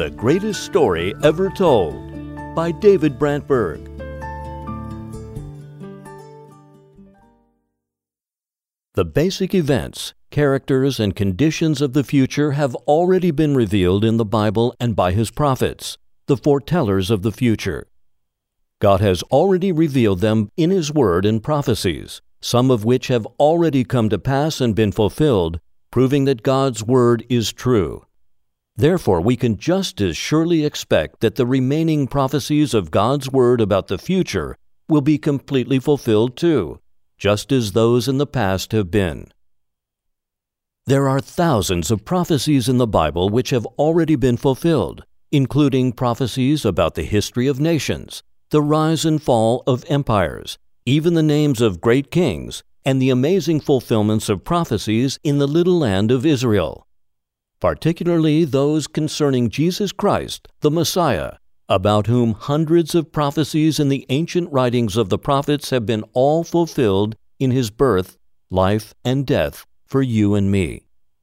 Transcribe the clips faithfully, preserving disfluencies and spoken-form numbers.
The Greatest Story Ever Told by David Brantberg. The basic events, characters, and conditions of the future have already been revealed in the Bible and by His prophets, the foretellers of the future. God has already revealed them in His Word and prophecies, some of which have already come to pass and been fulfilled, proving that God's Word is true. Therefore, we can just as surely expect that the remaining prophecies of God's Word about the future will be completely fulfilled too, just as those in the past have been. There are thousands of prophecies in the Bible which have already been fulfilled, including prophecies about the history of nations, the rise and fall of empires, even the names of great kings, and the amazing fulfillments of prophecies in the little land of Israel, particularly those concerning Jesus Christ, the Messiah, about whom hundreds of prophecies in the ancient writings of the prophets have been all fulfilled in His birth, life, and death for you and me.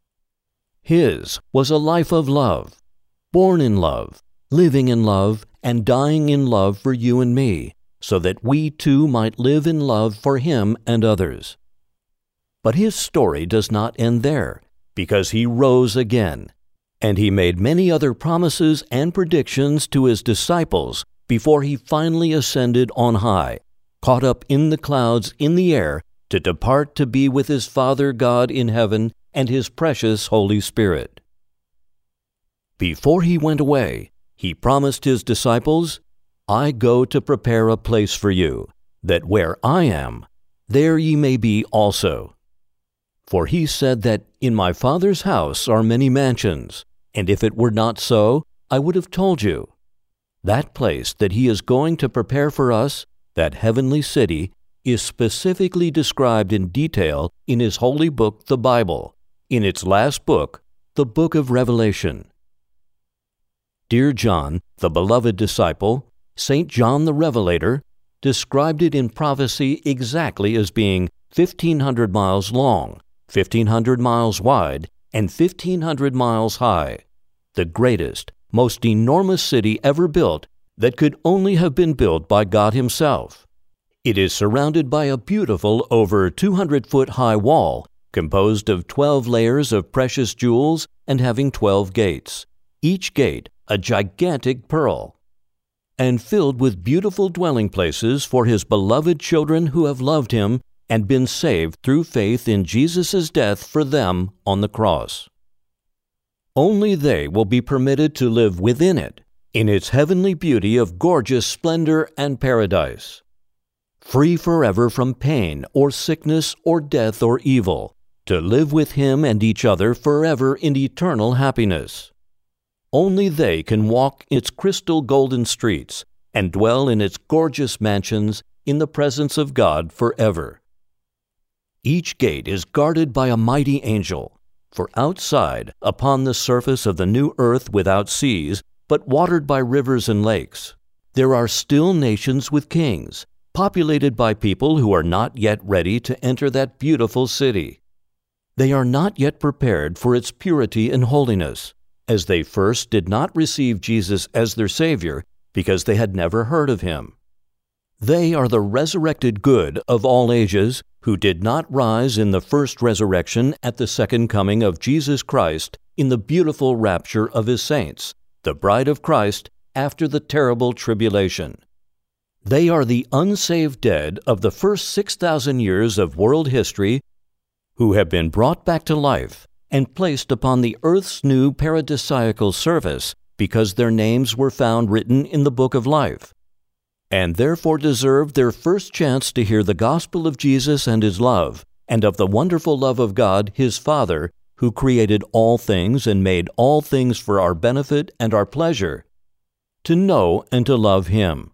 His was a life of love, born in love, living in love, and dying in love for you and me, so that we too might live in love for Him and others. But His story does not end there, because He rose again, and He made many other promises and predictions to His disciples before He finally ascended on high, caught up in the clouds in the air to depart to be with His Father God in heaven and His precious Holy Spirit. Before He went away, He promised His disciples, "I go to prepare a place for you, that where I am, there ye may be also." For He said that, "In my Father's house are many mansions, and if it were not so, I would have told you." That place that He is going to prepare for us, that heavenly city, is specifically described in detail in His holy book, the Bible, in its last book, the book of Revelation. Dear John, the beloved disciple, Saint John the Revelator, described it in prophecy exactly as being fifteen hundred miles long, fifteen hundred miles wide, and fifteen hundred miles high, the greatest, most enormous city ever built that could only have been built by God Himself. It is surrounded by a beautiful over two hundred foot high wall composed of twelve layers of precious jewels and having twelve gates, each gate a gigantic pearl, and filled with beautiful dwelling places for His beloved children who have loved Him and been saved through faith in Jesus' death for them on the cross. Only they will be permitted to live within it, in its heavenly beauty of gorgeous splendor and paradise, free forever from pain or sickness or death or evil, to live with Him and each other forever in eternal happiness. Only they can walk its crystal golden streets and dwell in its gorgeous mansions in the presence of God forever. Each gate is guarded by a mighty angel, for outside, upon the surface of the new earth without seas, but watered by rivers and lakes, there are still nations with kings, populated by people who are not yet ready to enter that beautiful city. They are not yet prepared for its purity and holiness, as they first did not receive Jesus as their Savior because they had never heard of Him. They are the resurrected good of all ages who did not rise in the first resurrection at the second coming of Jesus Christ in the beautiful rapture of His saints, the bride of Christ, after the terrible tribulation. They are the unsaved dead of the first six thousand years of world history who have been brought back to life and placed upon the earth's new paradisiacal service because their names were found written in the book of life, and therefore deserve their first chance to hear the gospel of Jesus and His love, and of the wonderful love of God, His Father, who created all things and made all things for our benefit and our pleasure, to know and to love Him.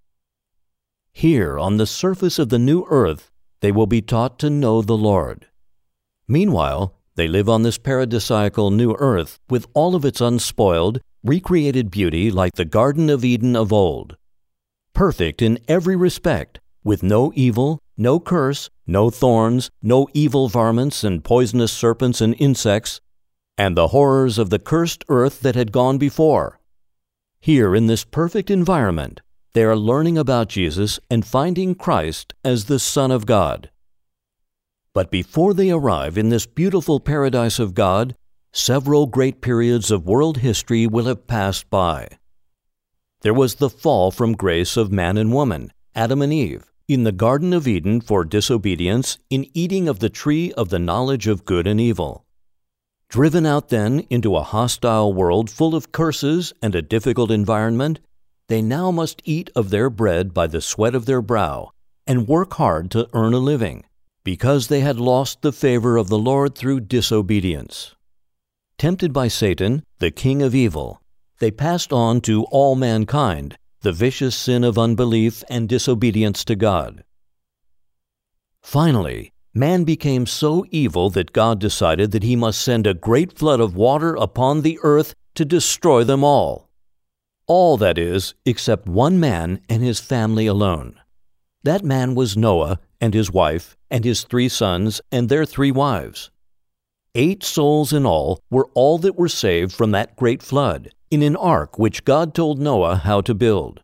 Here, on the surface of the new earth, they will be taught to know the Lord. Meanwhile, they live on this paradisiacal new earth with all of its unspoiled, recreated beauty like the Garden of Eden of old, perfect in every respect, with no evil, no curse, no thorns, no evil varmints and poisonous serpents and insects, and the horrors of the cursed earth that had gone before, Here in this perfect environment, they are learning about Jesus and finding Christ as the Son of God. But before they arrive in this beautiful paradise of God, several great periods of world history will have passed by. There was the fall from grace of man and woman, Adam and Eve, in the Garden of Eden for disobedience in eating of the tree of the knowledge of good and evil. Driven out then into a hostile world full of curses and a difficult environment, they now must eat of their bread by the sweat of their brow and work hard to earn a living, because they had lost the favor of the Lord through disobedience. Tempted by Satan, the king of evil, they passed on to all mankind the vicious sin of unbelief and disobedience to God. Finally, man became so evil that God decided that he must send a great flood of water upon the earth to destroy them all. All, that is, except one man and his family alone. That man was Noah and his wife and his three sons and their three wives. Eight souls in all were all that were saved from that great flood, in an ark which God told Noah how to build.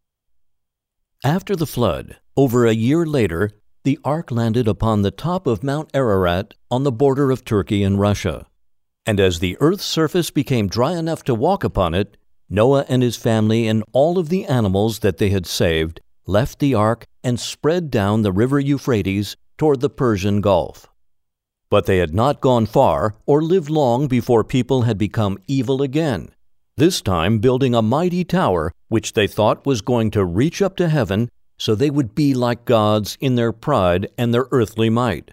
After the flood, over a year later, the ark landed upon the top of Mount Ararat on the border of Turkey and Russia. And as the earth's surface became dry enough to walk upon it, Noah and his family and all of the animals that they had saved left the ark and spread down the river Euphrates toward the Persian Gulf. But they had not gone far or lived long before people had become evil again, this time building a mighty tower which they thought was going to reach up to heaven so they would be like gods in their pride and their earthly might.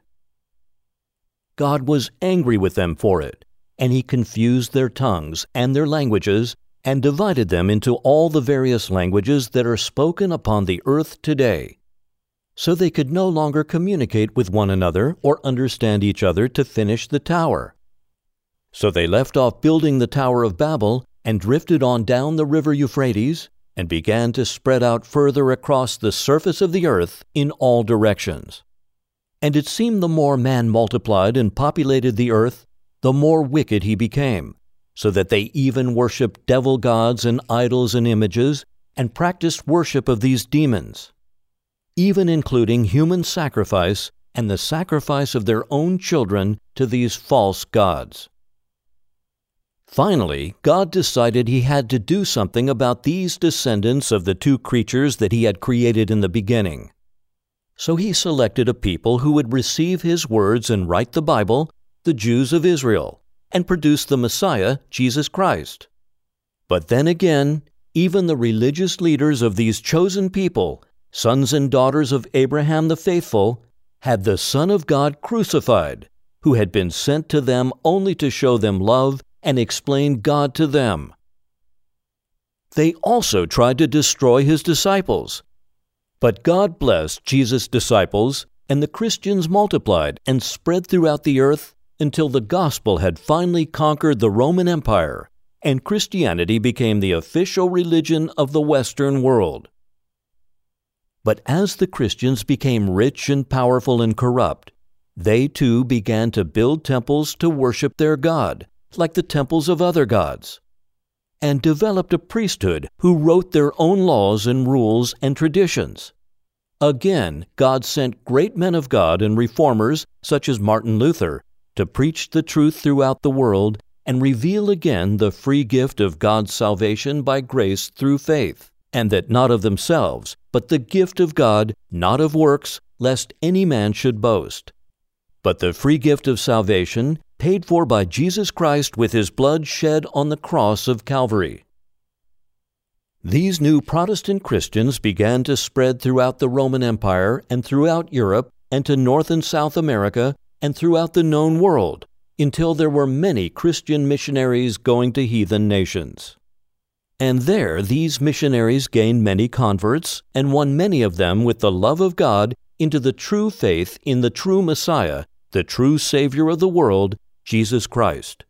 God was angry with them for it, and he confused their tongues and their languages and divided them into all the various languages that are spoken upon the earth today. So they could no longer communicate with one another or understand each other to finish the tower. So they left off building the Tower of Babel and drifted on down the river Euphrates and began to spread out further across the surface of the earth in all directions. And it seemed the more man multiplied and populated the earth, the more wicked he became, so that they even worshipped devil gods and idols and images and practiced worship of these demons, even including human sacrifice and the sacrifice of their own children to these false gods. Finally, God decided he had to do something about these descendants of the two creatures that he had created in the beginning. So he selected a people who would receive his words and write the Bible, the Jews of Israel, and produce the Messiah, Jesus Christ. But then again, even the religious leaders of these chosen people, sons and daughters of Abraham the faithful, had the Son of God crucified, who had been sent to them only to show them love and explain God to them. They also tried to destroy his disciples. But God blessed Jesus' disciples, and the Christians multiplied and spread throughout the earth until the gospel had finally conquered the Roman Empire, and Christianity became the official religion of the Western world. But as the Christians became rich and powerful and corrupt, they too began to build temples to worship their God, like the temples of other gods, and developed a priesthood who wrote their own laws and rules and traditions. Again, God sent great men of God and reformers, such as Martin Luther, to preach the truth throughout the world and reveal again the free gift of God's salvation by grace through faith, and that not of themselves, but the gift of God, not of works, lest any man should boast. But the free gift of salvation, paid for by Jesus Christ with his blood shed on the cross of Calvary. These new Protestant Christians began to spread throughout the Roman Empire and throughout Europe and to North and South America and throughout the known world, until there were many Christian missionaries going to heathen nations. And there these missionaries gained many converts and won many of them with the love of God into the true faith in the true Messiah, the true Savior of the world, Jesus Christ.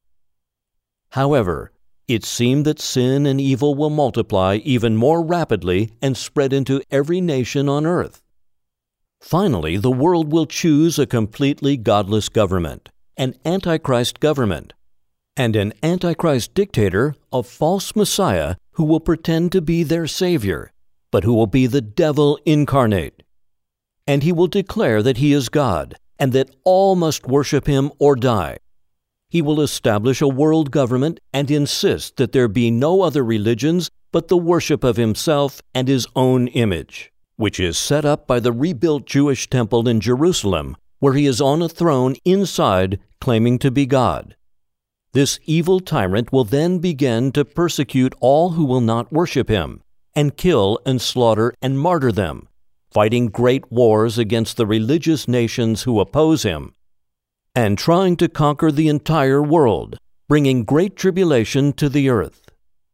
However, it seemed that sin and evil will multiply even more rapidly and spread into every nation on earth. Finally, the world will choose a completely godless government, an Antichrist government, and an Antichrist dictator, a false Messiah, who will pretend to be their Savior, but who will be the devil incarnate. And he will declare that he is God, and that all must worship him or die. He will establish a world government and insist that there be no other religions but the worship of himself and his own image, which is set up by the rebuilt Jewish temple in Jerusalem, where he is on a throne inside, claiming to be God. This evil tyrant will then begin to persecute all who will not worship him, and kill and slaughter and martyr them, fighting great wars against the religious nations who oppose him, and trying to conquer the entire world, bringing great tribulation to the earth.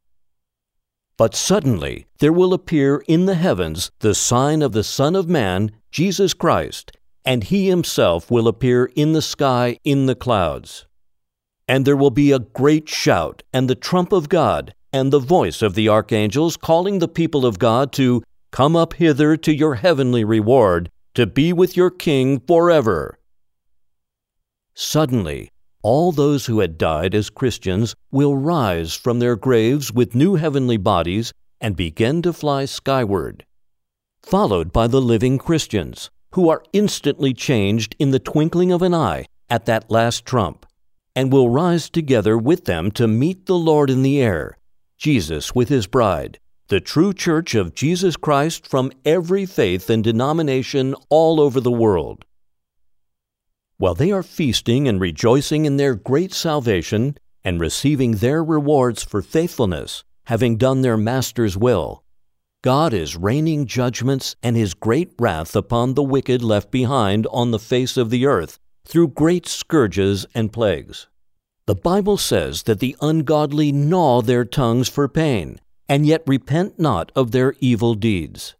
But suddenly there will appear in the heavens the sign of the Son of Man, Jesus Christ, and he himself will appear in the sky in the clouds. And there will be a great shout, and the trump of God, and the voice of the archangels calling the people of God to come up hither to your heavenly reward, to be with your King forever. Suddenly, all those who had died as Christians will rise from their graves with new heavenly bodies and begin to fly skyward, followed by the living Christians, who are instantly changed in the twinkling of an eye at that last trump, and will rise together with them to meet the Lord in the air, Jesus with his bride, the true church of Jesus Christ from every faith and denomination all over the world. While they are feasting and rejoicing in their great salvation and receiving their rewards for faithfulness, having done their Master's will, God is raining judgments and his great wrath upon the wicked left behind on the face of the earth through great scourges and plagues. The Bible says that the ungodly gnaw their tongues for pain, and yet repent not of their evil deeds.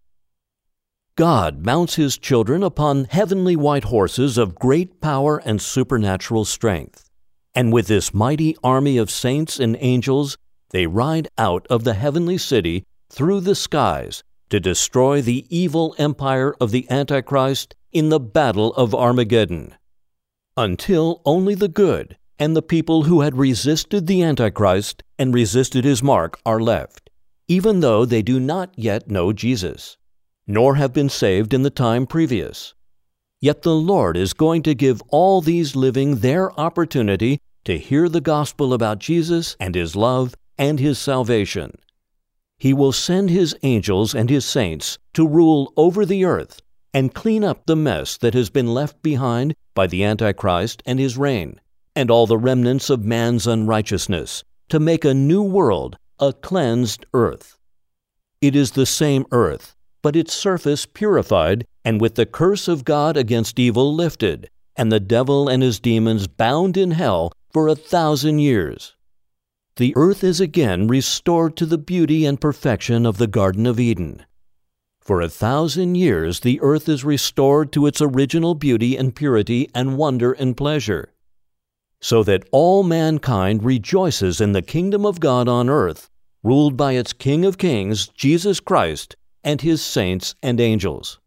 God mounts his children upon heavenly white horses of great power and supernatural strength, and with this mighty army of saints and angels, they ride out of the heavenly city through the skies to destroy the evil empire of the Antichrist in the battle of Armageddon, until only the good and the people who had resisted the Antichrist and resisted his mark are left, even though they do not yet know Jesus, nor have been saved in the time previous. Yet the Lord is going to give all these living their opportunity to hear the gospel about Jesus and his love and his salvation. He will send his angels and his saints to rule over the earth and clean up the mess that has been left behind by the Antichrist and his reign, and all the remnants of man's unrighteousness, to make a new world, a cleansed earth. It is the same earth, but its surface purified, and with the curse of God against evil lifted, and the devil and his demons bound in hell for a thousand years. The earth is again restored to the beauty and perfection of the Garden of Eden. For a thousand years the earth is restored to its original beauty and purity and wonder and pleasure, so that all mankind rejoices in the kingdom of God on earth, ruled by its King of Kings, Jesus Christ, and his saints and angels.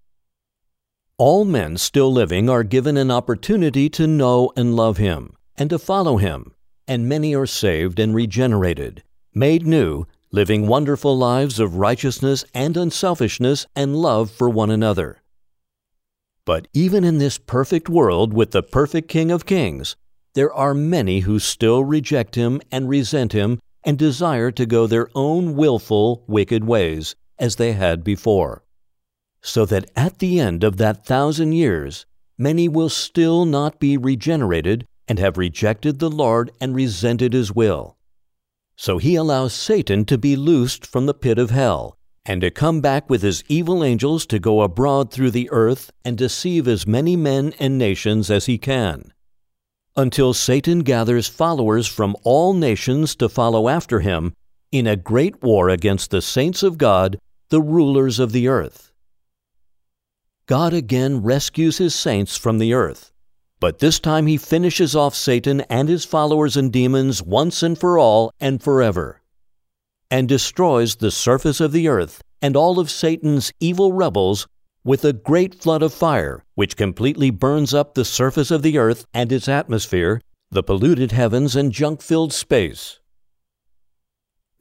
All men still living are given an opportunity to know and love him, and to follow him, and many are saved and regenerated, made new, living wonderful lives of righteousness and unselfishness and love for one another. But even in this perfect world with the perfect King of Kings, there are many who still reject him and resent him and desire to go their own willful, wicked ways, as they had before. So that at the end of that thousand years, many will still not be regenerated and have rejected the Lord and resented his will. So he allows Satan to be loosed from the pit of hell, and to come back with his evil angels to go abroad through the earth and deceive as many men and nations as he can, until Satan gathers followers from all nations to follow after him in a great war against the saints of God, the rulers of the earth. God again rescues his saints from the earth, but this time he finishes off Satan and his followers and demons once and for all and forever, and destroys the surface of the earth and all of Satan's evil rebels with a great flood of fire, which completely burns up the surface of the earth and its atmosphere, the polluted heavens and junk-filled space.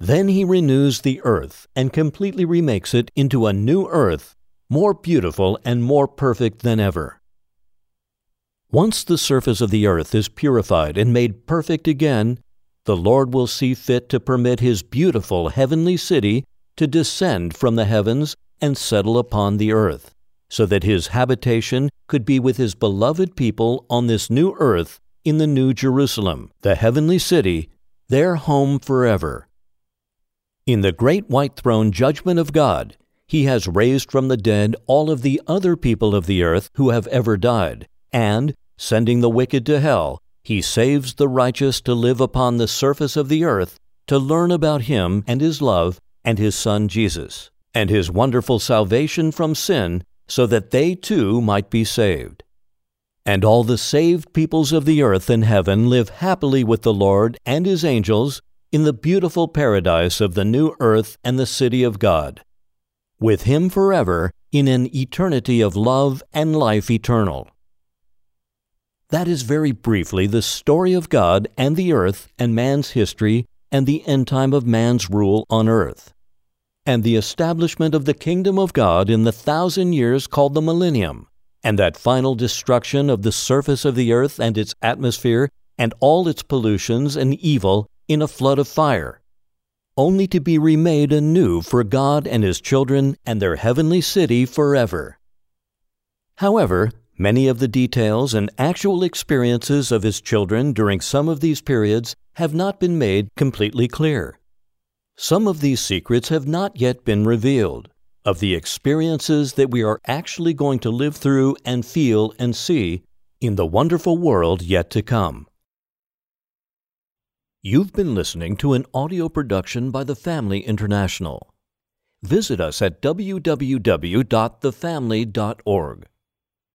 Then he renews the earth and completely remakes it into a new earth, more beautiful and more perfect than ever. Once the surface of the earth is purified and made perfect again, the Lord will see fit to permit His beautiful heavenly city to descend from the heavens and settle upon the earth, so that His habitation could be with His beloved people on this new earth in the New Jerusalem, the heavenly city, their home forever. In the great white throne judgment of God, He has raised from the dead all of the other people of the earth who have ever died, and, sending the wicked to hell, He saves the righteous to live upon the surface of the earth to learn about Him and His love and His Son Jesus, and His wonderful salvation from sin, so that they too might be saved. And all the saved peoples of the earth and heaven live happily with the Lord and His angels in the beautiful paradise of the new earth and the city of God, with Him forever in an eternity of love and life eternal. That is very briefly the story of God and the earth and man's history and the end time of man's rule on earth, and the establishment of the kingdom of God in the thousand years called the millennium, and that final destruction of the surface of the earth and its atmosphere and all its pollutions and evil in a flood of fire, only to be remade anew for God and His children and their heavenly city forever. However, many of the details and actual experiences of His children during some of these periods have not been made completely clear. Some of these secrets have not yet been revealed, of the experiences that we are actually going to live through and feel and see in the wonderful world yet to come. You've been listening to an audio production by The Family International. Visit us at w w w dot the family dot org.